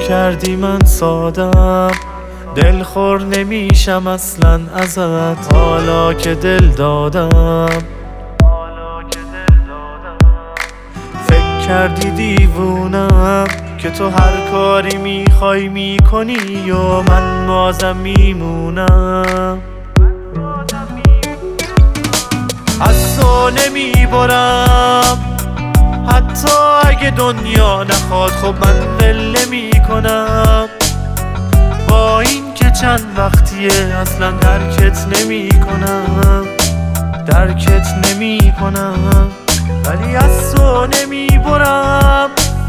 کردی من سادم، دلخور نمیشم اصلا ازت حالا که دل دادم. فکر کردی دیوونم که تو هر کاری میخوای میکنی و من بازم میمونم. از تو نمیبرم حتی اگه دنیا نخواد، خب من ول نمیکنم. با این که چند وقتیه اصلا درکت نمیکنم، درکت نمیکنم، ولی از تو نمیبرم،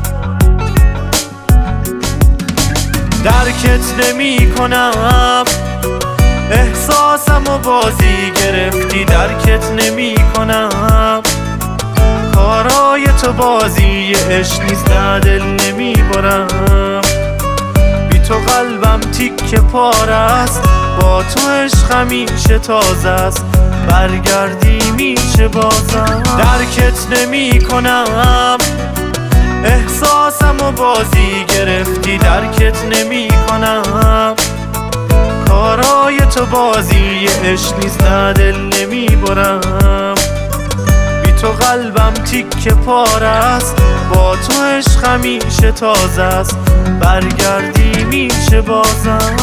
درکت نمیکنم. احساسم و بازی گرفتی، درکت نمیکنم. کارای تو بازی عشق نیست، نه دل نمیبرم. بی تو قلبم تیکه پاره است، با تو عشق همیشه تازه است. برگردی میشه بازم، درکت نمیکنم. احساسم و بازی گرفتی، درکت نمیکنم. کارای تو بازی عشق نیست، نه دل نمیبرم. بی تو قلبم تیکه پاره است، با تو عشق همیشه تازه است. برگردی میشه بازم.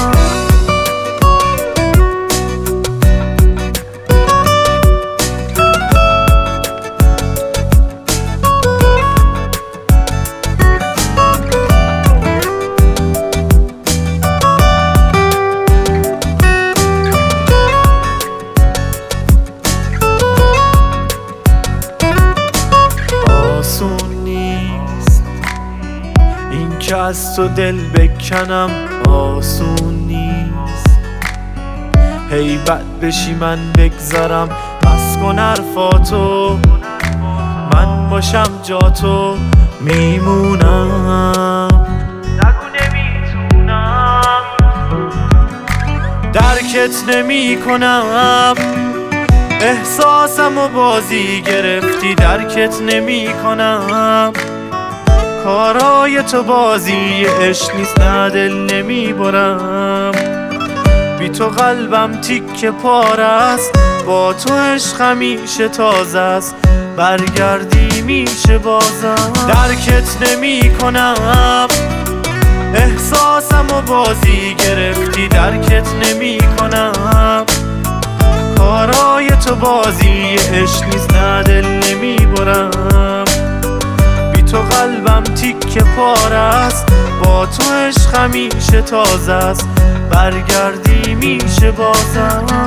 این که از تو دل بکنم آسون نیست. هیبت بشی من بگذارم، بس کن حرفاتو، من باشم جا تو میمونم. نگو نمیتونم، درکت نمیکنم. احساسم و بازی گرفتی، درکت نمیکنم. کارای تو بازی عشق نیست، نه دل نمیبرم. بی تو قلبم تیکه پاره است، با تو عشق همیشه تازه است. برگردی میشه بازم، درکت نمیکنم. احساسم و بازی گرفتی، درکت نمیکنم. کارای تو بازی عشق نیست، نه دل نمیبرم. تو قلبم تیکه پاره است، با تو عشق همیشه تازه است. برگردی میشه بازم.